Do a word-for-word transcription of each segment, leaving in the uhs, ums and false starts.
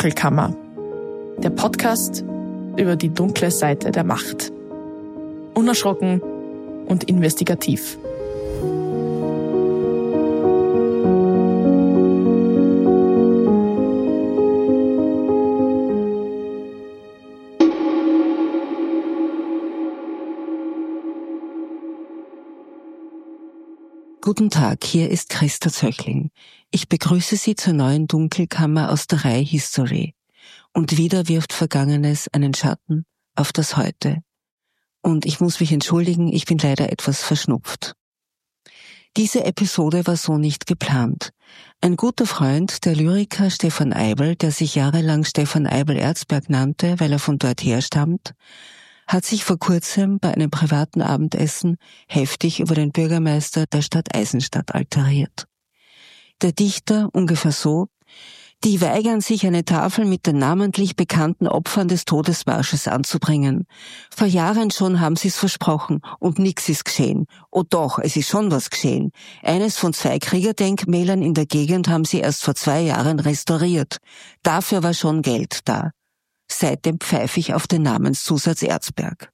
Dunkelkammer, der Podcast über die dunkle Seite der Macht. Unerschrocken und investigativ. Guten Tag, hier ist Christa Zöchling. Ich begrüße Sie zur neuen Dunkelkammer aus der Reihe History. Und wieder wirft Vergangenes einen Schatten auf das Heute. Und ich muss mich entschuldigen, ich bin leider etwas verschnupft. Diese Episode war so nicht geplant. Ein guter Freund, der Lyriker Stefan Eibl, der sich jahrelang Stefan Eibl Erzberg nannte, weil er von dort herstammt, hat sich vor kurzem bei einem privaten Abendessen heftig über den Bürgermeister der Stadt Eisenstadt alteriert. Der Dichter ungefähr so: Die weigern sich, eine Tafel mit den namentlich bekannten Opfern des Todesmarsches anzubringen. Vor Jahren schon haben sie's versprochen und nix ist geschehen. Oh doch, es ist schon was geschehen. Eines von zwei Kriegerdenkmälern in der Gegend haben sie erst vor zwei Jahren restauriert. Dafür war schon Geld da. Seitdem pfeife ich auf den Namenszusatz Erzberg.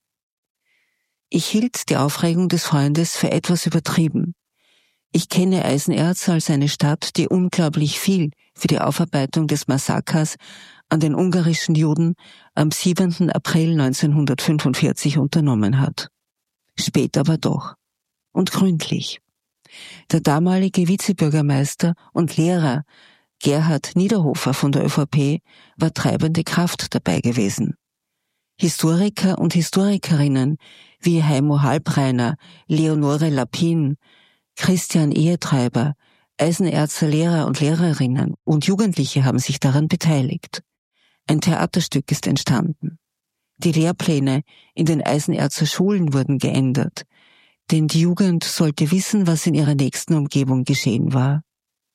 Ich hielt die Aufregung des Freundes für etwas übertrieben. Ich kenne Eisenerz als eine Stadt, die unglaublich viel für die Aufarbeitung des Massakers an den ungarischen Juden am siebenten April neunzehnhundertfünfundvierzig unternommen hat. Spät aber doch. Und gründlich. Der damalige Vizebürgermeister und Lehrer Gerhard Niederhofer von der ÖVP war treibende Kraft dabei gewesen. Historiker und Historikerinnen wie Heimo Halbreiner, Leonore Lapin, Christian Ehetreiber, Eisenerzer Lehrer und Lehrerinnen und Jugendliche haben sich daran beteiligt. Ein Theaterstück ist entstanden. Die Lehrpläne in den Eisenerzer Schulen wurden geändert, denn die Jugend sollte wissen, was in ihrer nächsten Umgebung geschehen war.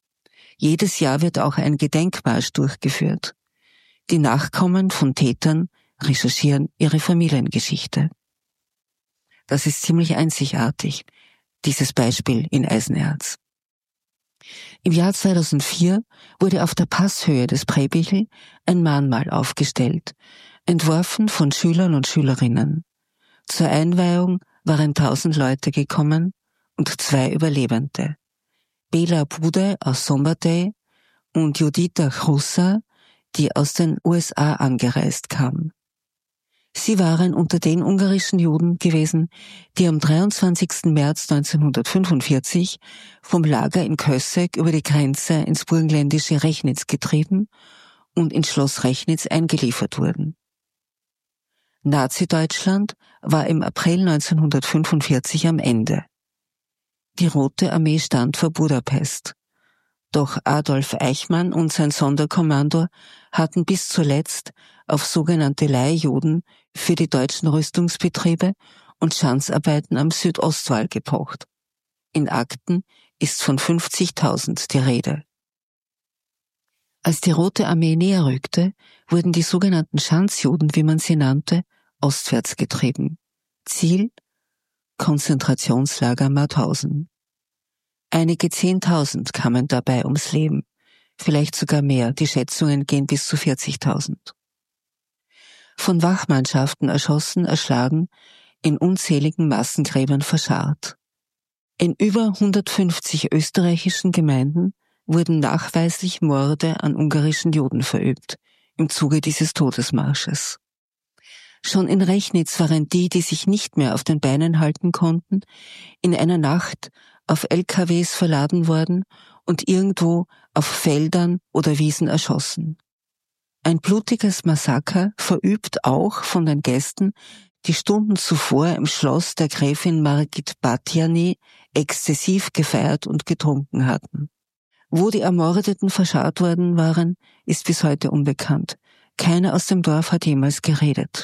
Jedes Jahr wird auch ein Gedenkmarsch durchgeführt. Die Nachkommen von Tätern recherchieren ihre Familiengeschichte. Das ist ziemlich einzigartig, dieses Beispiel in Eisenerz. Im Jahr zweitausendvier wurde auf der Passhöhe des Präbichl ein Mahnmal aufgestellt, entworfen von Schülern und Schülerinnen. Zur Einweihung waren tausend Leute gekommen und zwei Überlebende. Bela Bude aus Sombatey und Judita Chrussa, die aus den U S A angereist kam. Sie waren unter den ungarischen Juden gewesen, die am dreiundzwanzigsten März neunzehnhundertfünfundvierzig vom Lager in Kössek über die Grenze ins burgenländische Rechnitz getrieben und in Schloss Rechnitz eingeliefert wurden. Nazi-Deutschland war im April neunzehnhundertfünfundvierzig am Ende. Die Rote Armee stand vor Budapest. Doch Adolf Eichmann und sein Sonderkommando hatten bis zuletzt auf sogenannte Leihjuden für die deutschen Rüstungsbetriebe und Schanzarbeiten am Südostwall gepocht. In Akten ist von fünfzigtausend die Rede. Als die Rote Armee näher rückte, wurden die sogenannten Schanzjuden, wie man sie nannte, ostwärts getrieben. Ziel: Konzentrationslager Mauthausen. Einige Zehntausend kamen dabei ums Leben, vielleicht sogar mehr, die Schätzungen gehen bis zu vierzigtausend. Von Wachmannschaften erschossen, erschlagen, in unzähligen Massengräbern verscharrt. In über hundertfünfzig österreichischen Gemeinden wurden nachweislich Morde an ungarischen Juden verübt, im Zuge dieses Todesmarsches. Schon in Rechnitz waren die, die sich nicht mehr auf den Beinen halten konnten, in einer Nacht auf L K Ws verladen worden und irgendwo auf Feldern oder Wiesen erschossen. Ein blutiges Massaker, verübt auch von den Gästen, die Stunden zuvor im Schloss der Gräfin Margit Batjany exzessiv gefeiert und getrunken hatten. Wo die Ermordeten verscharrt worden waren, ist bis heute unbekannt. Keiner aus dem Dorf hat jemals geredet.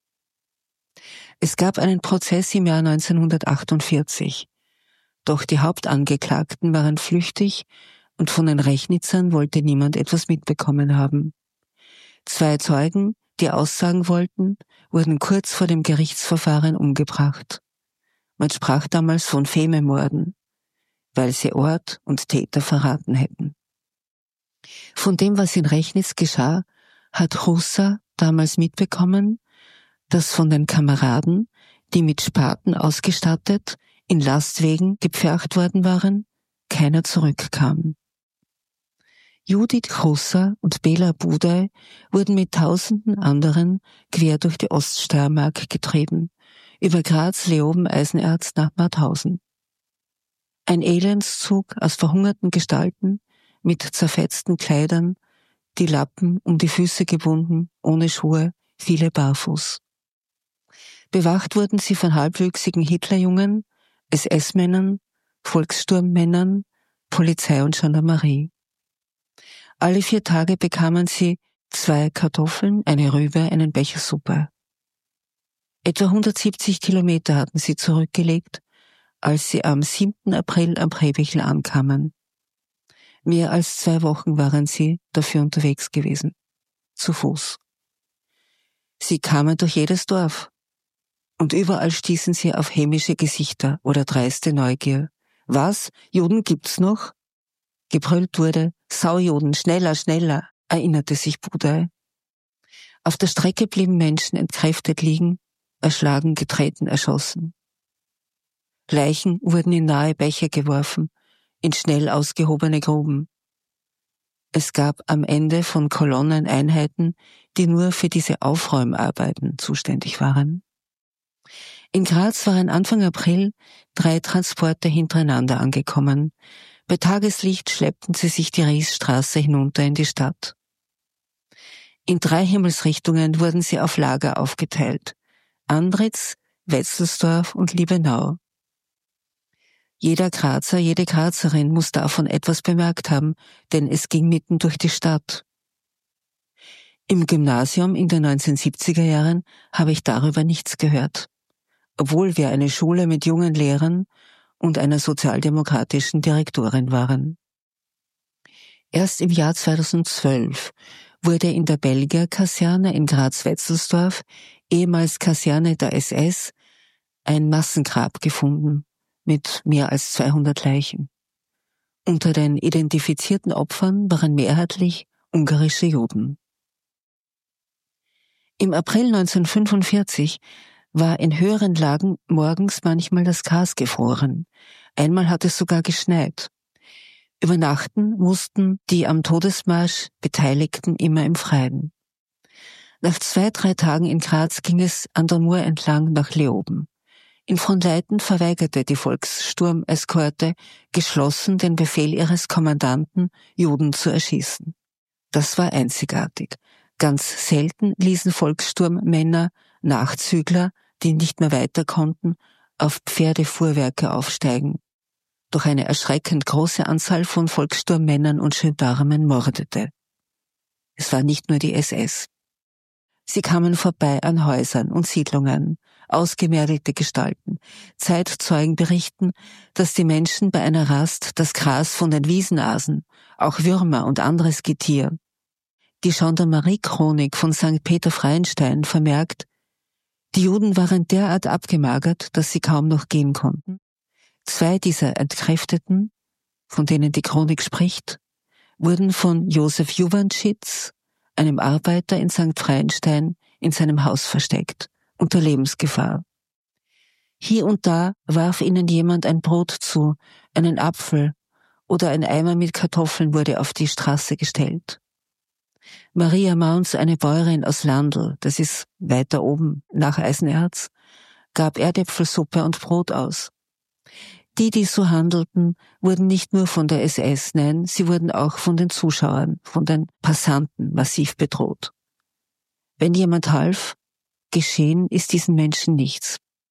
Es gab einen Prozess im Jahr neunzehnhundertachtundvierzig. Doch die Hauptangeklagten waren flüchtig und von den Rechnitzern wollte niemand etwas mitbekommen haben. Zwei Zeugen, die aussagen wollten, wurden kurz vor dem Gerichtsverfahren umgebracht. Man sprach damals von Fememorden, weil sie Ort und Täter verraten hätten. Von dem, was in Rechnitz geschah, hat Hussa damals mitbekommen, dass von den Kameraden, die mit Spaten ausgestattet in Lastwagen gepfercht worden waren, keiner zurückkam. Judith Hussa und Bela Budaj wurden mit tausenden anderen quer durch die Oststeiermark getrieben, über Graz, Leoben, Eisenerz nach Mauthausen. Ein Elendszug aus verhungerten Gestalten mit zerfetzten Kleidern, die Lappen um die Füße gebunden, ohne Schuhe, viele barfuß. Bewacht wurden sie von halbwüchsigen Hitlerjungen, S S-Männern, Volkssturmmännern, Polizei und Gendarmerie. Alle vier Tage bekamen sie zwei Kartoffeln, eine Rübe, einen Becher Suppe. Etwa hundertsiebzig Kilometer hatten sie zurückgelegt, als sie am siebten April am Prebichel ankamen. Mehr als zwei Wochen waren sie dafür unterwegs gewesen. Zu Fuß. Sie kamen durch jedes Dorf. Und überall stießen sie auf hämische Gesichter oder dreiste Neugier. Was? Juden gibt's noch? Gebrüllt wurde, Saujuden, schneller, schneller, erinnerte sich Budaj. Auf der Strecke blieben Menschen entkräftet liegen, erschlagen, getreten, erschossen. Leichen wurden in nahe Bäche geworfen, in schnell ausgehobene Gruben. Es gab am Ende von Kolonnen Einheiten, die nur für diese Aufräumarbeiten zuständig waren. In Graz waren Anfang April drei Transporte hintereinander angekommen. Bei Tageslicht schleppten sie sich die Riesstraße hinunter in die Stadt. In drei Himmelsrichtungen wurden sie auf Lager aufgeteilt. Andritz, Wetzelsdorf und Liebenau. Jeder Grazer, jede Grazerin muss davon etwas bemerkt haben, denn es ging mitten durch die Stadt. Im Gymnasium in den neunzehnhundertsiebziger Jahren habe ich darüber nichts gehört, obwohl wir eine Schule mit jungen Lehrern und einer sozialdemokratischen Direktorin waren. Erst im Jahr zweitausendzwölf wurde in der Belgier-Kaserne in Graz-Wetzelsdorf, ehemals Kaserne der S S, ein Massengrab gefunden mit mehr als zweihundert Leichen. Unter den identifizierten Opfern waren mehrheitlich ungarische Juden. Im April neunzehnhundertfünfundvierzig war in höheren Lagen morgens manchmal das Gras gefroren. Einmal hat es sogar geschneit. Übernachten mussten die am Todesmarsch Beteiligten immer im Freien. Nach zwei, drei Tagen in Graz ging es an der Mur entlang nach Leoben. In Fronleiten verweigerte die Volkssturm-Eskorte geschlossen den Befehl ihres Kommandanten, Juden zu erschießen. Das war einzigartig. Ganz selten ließen Volkssturmmänner, Nachzügler, die nicht mehr weiter konnten, auf Pferdefuhrwerke aufsteigen. Doch eine erschreckend große Anzahl von Volkssturmmännern und Gendarmen mordete. Es war nicht nur die S S. Sie kamen vorbei an Häusern und Siedlungen, ausgemergelte Gestalten. Zeitzeugen berichten, dass die Menschen bei einer Rast das Gras von den Wiesen aßen, auch Würmer und anderes Getier. Die Gendarmerie-Chronik von Sankt Peter Freienstein vermerkt, die Juden waren derart abgemagert, dass sie kaum noch gehen konnten. Zwei dieser Entkräfteten, von denen die Chronik spricht, wurden von Josef Juwanschitz, einem Arbeiter in Sankt Freienstein, in seinem Haus versteckt, unter Lebensgefahr. Hier und da warf ihnen jemand ein Brot zu, einen Apfel oder ein Eimer mit Kartoffeln wurde auf die Straße gestellt. Maria Mauns, eine Bäuerin aus Landl, das ist weiter oben nach Eisenerz, gab Erdäpfelsuppe und Brot aus. Die, die so handelten, wurden nicht nur von der S S, nein, sie wurden auch von den Zuschauern, von den Passanten massiv bedroht. Wenn jemand half, geschehen ist diesen Menschen nichts.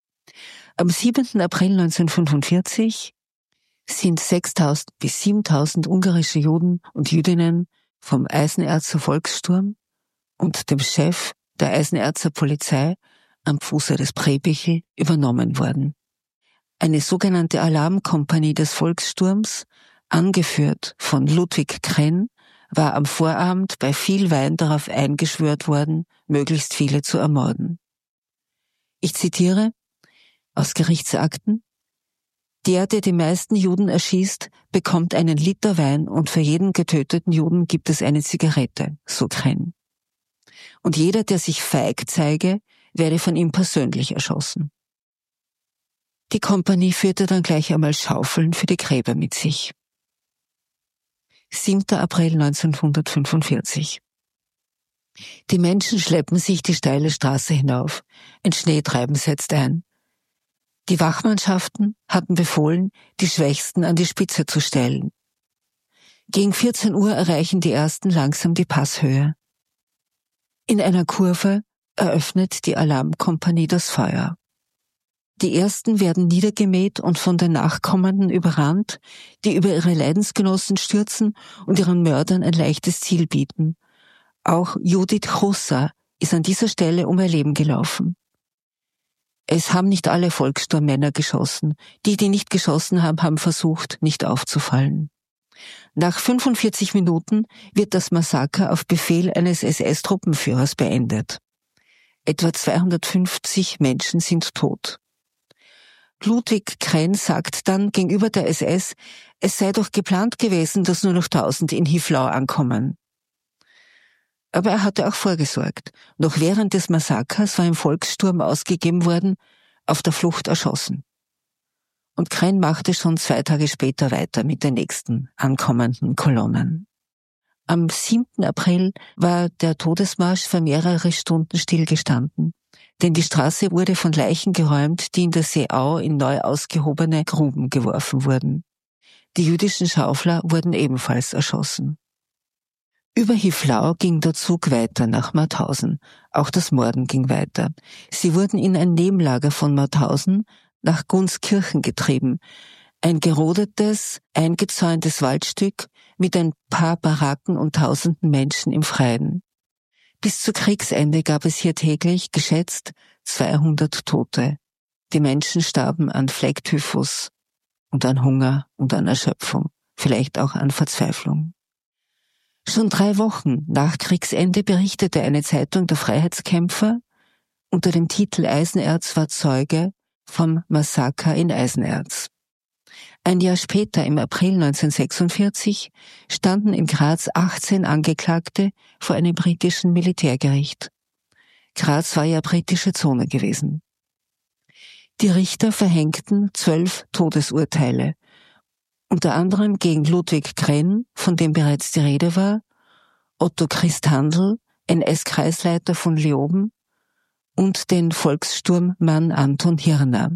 Am siebten April neunzehnhundertfünfundvierzig sind sechstausend bis siebentausend ungarische Juden und Jüdinnen vom Eisenerzer Volkssturm und dem Chef der Eisenerzer Polizei am Fuße des Prebichel übernommen worden. Eine sogenannte Alarmkompanie des Volkssturms, angeführt von Ludwig Krenn, war am Vorabend bei viel Wein darauf eingeschwört worden, möglichst viele zu ermorden. Ich zitiere aus Gerichtsakten: Der, der die meisten Juden erschießt, bekommt einen Liter Wein und für jeden getöteten Juden gibt es eine Zigarette, so Krenn. und jeder, der sich feig zeige, werde von ihm persönlich erschossen. Die Kompanie führte dann gleich einmal Schaufeln für die Gräber mit sich. siebter April neunzehnhundertfünfundvierzig. Die Menschen schleppen sich die steile Straße hinauf. Ein Schneetreiben setzt ein. Die Wachmannschaften hatten befohlen, die Schwächsten an die Spitze zu stellen. Gegen vierzehn Uhr erreichen die Ersten langsam die Passhöhe. In einer Kurve eröffnet die Alarmkompanie das Feuer. Die Ersten werden niedergemäht und von den Nachkommenden überrannt, die über ihre Leidensgenossen stürzen und ihren Mördern ein leichtes Ziel bieten. Auch Judith Chrussa ist an dieser Stelle um ihr Leben gelaufen. Es haben nicht alle Volkssturmmänner geschossen. Die, die nicht geschossen haben, haben versucht, nicht aufzufallen. Nach fünfundvierzig Minuten wird das Massaker auf Befehl eines S S-Truppenführers beendet. Etwa zweihundertfünfzig Menschen sind tot. Ludwig Krenn sagt dann gegenüber der S S, es sei doch geplant gewesen, dass nur noch tausend in Hiflau ankommen. Aber er hatte auch vorgesorgt. Noch während des Massakers war im Volkssturm ausgegeben worden, auf der Flucht erschossen. Und Krenn machte schon zwei Tage später weiter mit den nächsten ankommenden Kolonnen. Am siebten April war der Todesmarsch für mehrere Stunden stillgestanden, denn die Straße wurde von Leichen geräumt, die in der Seeau in neu ausgehobene Gruben geworfen wurden. Die jüdischen Schaufler wurden ebenfalls erschossen. Über Hiflau ging der Zug weiter nach Mauthausen. Auch das Morden ging weiter. Sie wurden in ein Nebenlager von Mauthausen nach Gunskirchen getrieben. Ein gerodetes, eingezäuntes Waldstück mit ein paar Baracken und tausenden Menschen im Freien. Bis zu Kriegsende gab es hier täglich, geschätzt, zweihundert Tote. Die Menschen starben an Flecktyphus und an Hunger und an Erschöpfung, vielleicht auch an Verzweiflung. Schon drei Wochen nach Kriegsende berichtete eine Zeitung der Freiheitskämpfer unter dem Titel Eisenerz war Zeuge vom Massaker in Eisenerz. Ein Jahr später, im April neunzehnhundertsechsundvierzig, standen in Graz achtzehn Angeklagte vor einem britischen Militärgericht. Graz war ja britische Zone gewesen. Die Richter verhängten zwölf Todesurteile, unter anderem gegen Ludwig Krenn, von dem bereits die Rede war, Otto Christhandl, N S-Kreisleiter von Leoben, und den Volkssturmmann Anton Hirner.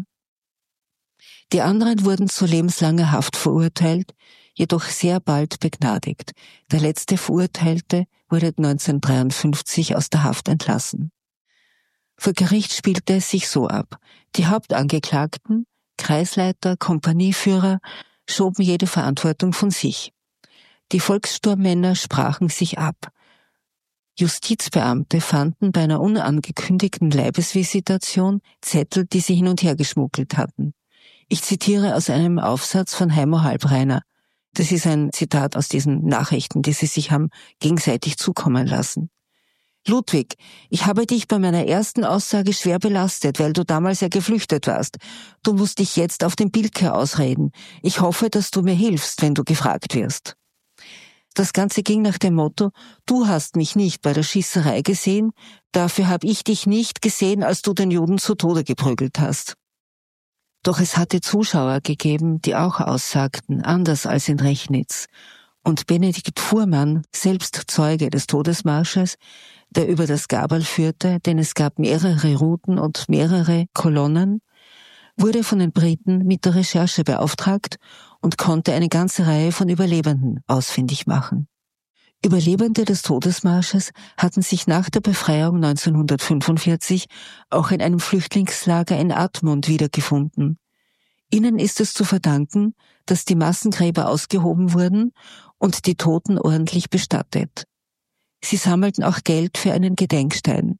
Die anderen wurden zu lebenslanger Haft verurteilt, jedoch sehr bald begnadigt. Der letzte Verurteilte wurde neunzehnhundertdreiundfünfzig aus der Haft entlassen. Vor Gericht spielte es sich so ab. Die Hauptangeklagten, Kreisleiter, Kompanieführer, schoben jede Verantwortung von sich. Die Volkssturmmänner sprachen sich ab. Justizbeamte fanden bei einer unangekündigten Leibesvisitation Zettel, die sie hin und her geschmuggelt hatten. Ich zitiere aus einem Aufsatz von Heimo Halbreiner. Das ist ein Zitat aus diesen Nachrichten, die sie sich haben gegenseitig zukommen lassen. Ludwig, ich habe dich bei meiner ersten Aussage schwer belastet, weil du damals ja geflüchtet warst. Du musst dich jetzt auf den Bilker ausreden. Ich hoffe, dass du mir hilfst, wenn du gefragt wirst. Das Ganze ging nach dem Motto, du hast mich nicht bei der Schießerei gesehen, dafür habe ich dich nicht gesehen, als du den Juden zu Tode geprügelt hast. Doch es hatte Zuschauer gegeben, die auch aussagten, anders als in Rechnitz. Und Benedikt Fuhrmann, selbst Zeuge des Todesmarsches, der über das Gabal führte, denn es gab mehrere Routen und mehrere Kolonnen, wurde von den Briten mit der Recherche beauftragt und konnte eine ganze Reihe von Überlebenden ausfindig machen. Überlebende des Todesmarsches hatten sich nach der Befreiung neunzehnhundertfünfundvierzig auch in einem Flüchtlingslager in Admont wiedergefunden. Ihnen ist es zu verdanken, dass die Massengräber ausgehoben wurden und die Toten ordentlich bestattet. Sie sammelten auch Geld für einen Gedenkstein.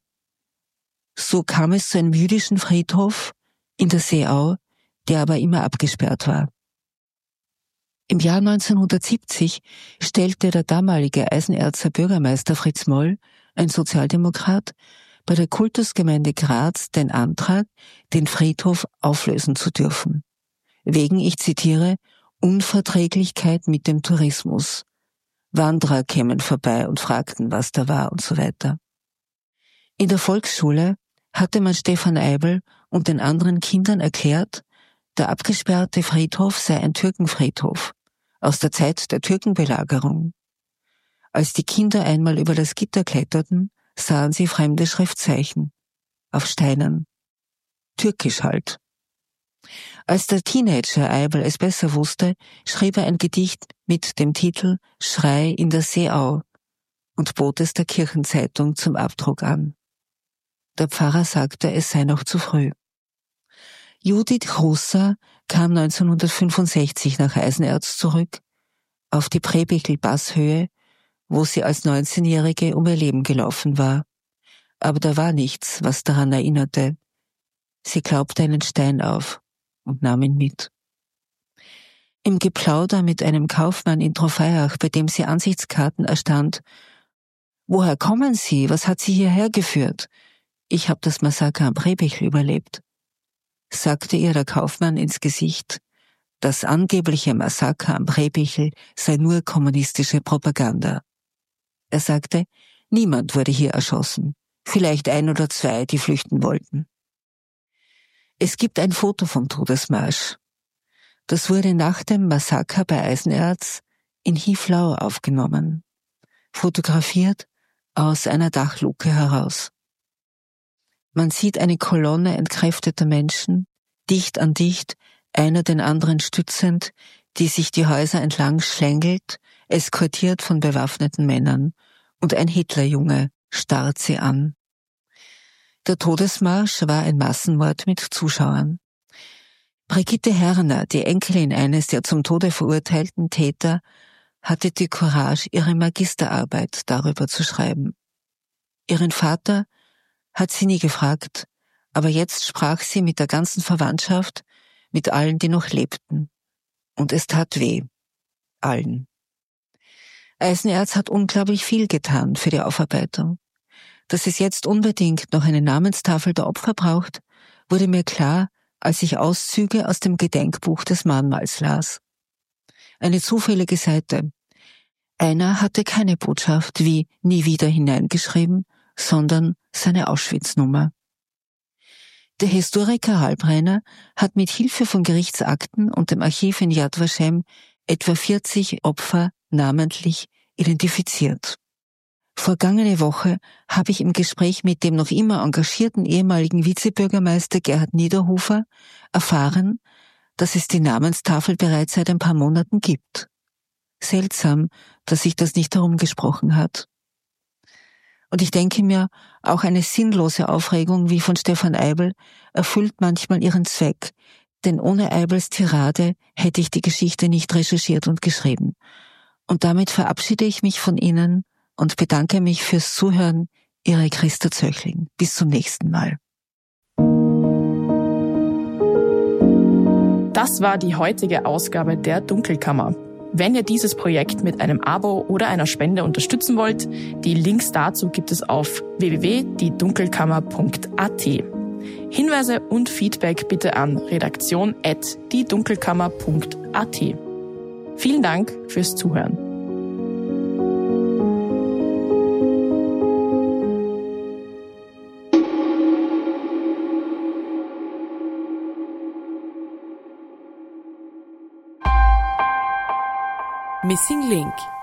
So kam es zu einem jüdischen Friedhof in der Seeau, der aber immer abgesperrt war. Im Jahr neunzehnhundertsiebzig stellte der damalige Eisenerzer Bürgermeister Fritz Moll, ein Sozialdemokrat, bei der Kultusgemeinde Graz den Antrag, den Friedhof auflösen zu dürfen. Wegen, ich zitiere, Unverträglichkeit mit dem Tourismus. Wanderer kämen vorbei und fragten, was da war und so weiter. In der Volksschule hatte man Stefan Eibl und den anderen Kindern erklärt, der abgesperrte Friedhof sei ein Türkenfriedhof aus der Zeit der Türkenbelagerung. Als die Kinder einmal über das Gitter kletterten, sahen sie fremde Schriftzeichen auf Steinen. Türkisch halt. Als der Teenager Eibl es besser wusste, schrieb er ein Gedicht mit dem Titel Schrei in der Seeau und bot es der Kirchenzeitung zum Abdruck an. Der Pfarrer sagte, es sei noch zu früh. Judith Grusser kam neunzehnhundertfünfundsechzig nach Eisenerz zurück, auf die Präbichl-Basshöhe, wo sie als neunzehnjährige um ihr Leben gelaufen war. Aber da war nichts, was daran erinnerte. Sie klaubte einen Stein auf und nahm ihn mit. Im Geplauder mit einem Kaufmann in Trofeiach, bei dem sie Ansichtskarten erstand: »Woher kommen Sie? Was hat Sie hierher geführt? Ich habe das Massaker am Präbichl überlebt«, sagte ihr der Kaufmann ins Gesicht, das angebliche Massaker am Präbichl sei nur kommunistische Propaganda. Er sagte, niemand wurde hier erschossen, vielleicht ein oder zwei, die flüchten wollten. Es gibt ein Foto vom Todesmarsch. Das wurde nach dem Massaker bei Eisenerz in Hieflau aufgenommen, fotografiert aus einer Dachluke heraus. Man sieht eine Kolonne entkräfteter Menschen, dicht an dicht, einer den anderen stützend, die sich die Häuser entlang schlängelt, eskortiert von bewaffneten Männern, und ein Hitlerjunge starrt sie an. Der Todesmarsch war ein Massenmord mit Zuschauern. Brigitte Herner, die Enkelin eines der zum Tode verurteilten Täter, hatte die Courage, ihre Magisterarbeit darüber zu schreiben. Ihren Vater hat sie nie gefragt, aber jetzt sprach sie mit der ganzen Verwandtschaft, mit allen, die noch lebten. Und es tat weh. Allen. Eisenerz hat unglaublich viel getan für die Aufarbeitung. Dass es jetzt unbedingt noch eine Namenstafel der Opfer braucht, wurde mir klar, als ich Auszüge aus dem Gedenkbuch des Mahnmals las. Eine zufällige Seite. Einer hatte keine Botschaft wie nie wieder hineingeschrieben, sondern seine Auschwitz-Nummer. Der Historiker Halbreiner hat mit Hilfe von Gerichtsakten und dem Archiv in Yad Vashem etwa vierzig Opfer namentlich identifiziert. Vergangene Woche habe ich im Gespräch mit dem noch immer engagierten ehemaligen Vizebürgermeister Gerhard Niederhofer erfahren, dass es die Namenstafel bereits seit ein paar Monaten gibt. Seltsam, dass sich das nicht herumgesprochen hat. Und ich denke mir, auch eine sinnlose Aufregung wie von Stefan Eibl erfüllt manchmal ihren Zweck, denn ohne Eibls Tirade hätte ich die Geschichte nicht recherchiert und geschrieben. Und damit verabschiede ich mich von Ihnen und bedanke mich fürs Zuhören, Ihre Christa Zöchling. Bis zum nächsten Mal. Das war die heutige Ausgabe der Dunkelkammer. Wenn ihr dieses Projekt mit einem Abo oder einer Spende unterstützen wollt, die Links dazu gibt es auf w w w punkt die dunkelkammer punkt a t. Hinweise und Feedback bitte an redaktion at die dunkelkammer punkt a t. Vielen Dank fürs Zuhören. Missing Link